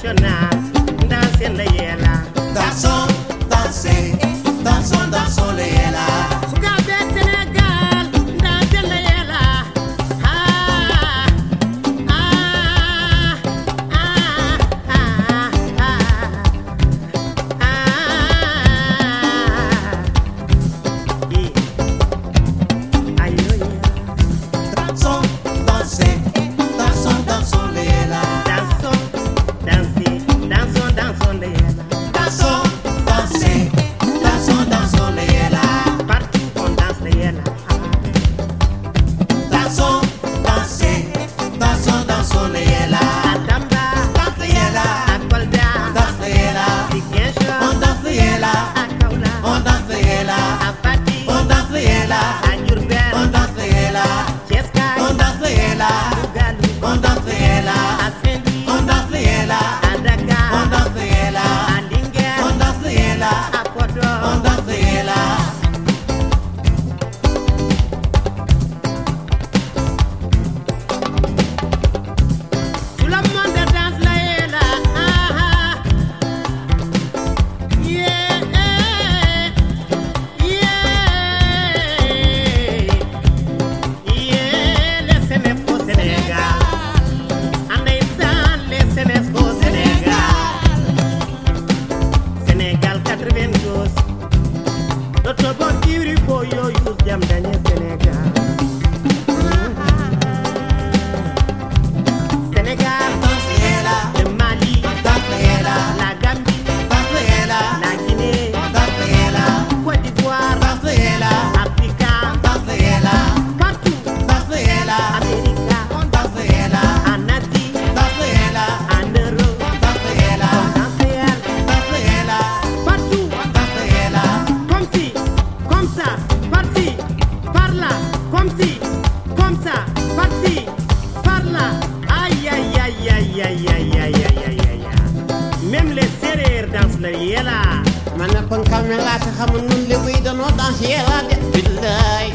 national danser la yela dansons danser dansons dansons la yela sukabe Sénégal danser la yela ah ah ah ah ah ayo dansons danser dansons dansons la yela dansons danser dansons dansons la yela dansons danser dansons dansons la yela partout on danse la yela dansons danser dansons dansons la yela Tamba danse la yela Kolda danse la yela Ziguinchor on danse la yela Kaolack on danse la yela Fatick on danse la yela Diourbel on danse la yela Thiès Kaay on danse la yela Louga on danse la yela Saint-Louis on danse la yela Dakar on danse la yela Linguère on danse la yela Podor on danse la yela Tout le monde danse la yela yeah les Sénégal au Sénégal les Sénégal au Sénégal Sénégal 92 Dotobo kiri boyo yus jam dañe Sénégal Sénégal danse la yela le Mali danse la yela la Gambie danse la yela la Guinée danse la yela Côte d'Ivoire danse la yela Africa danse la yela partout danse la yela America danse la yela en Asie danse la yela en Europe danse la yela dans le ciel danse la yela partout danse la yela comme ci comme ça par-ci par-là comme ci comme ça par-ci par-là aïe aïe aïe aïe aïe aïe aïe aïe aïe aïe même les Sérères dansent la yela man na kon kamela ta xamul nun li muy danoo dans yela de billaay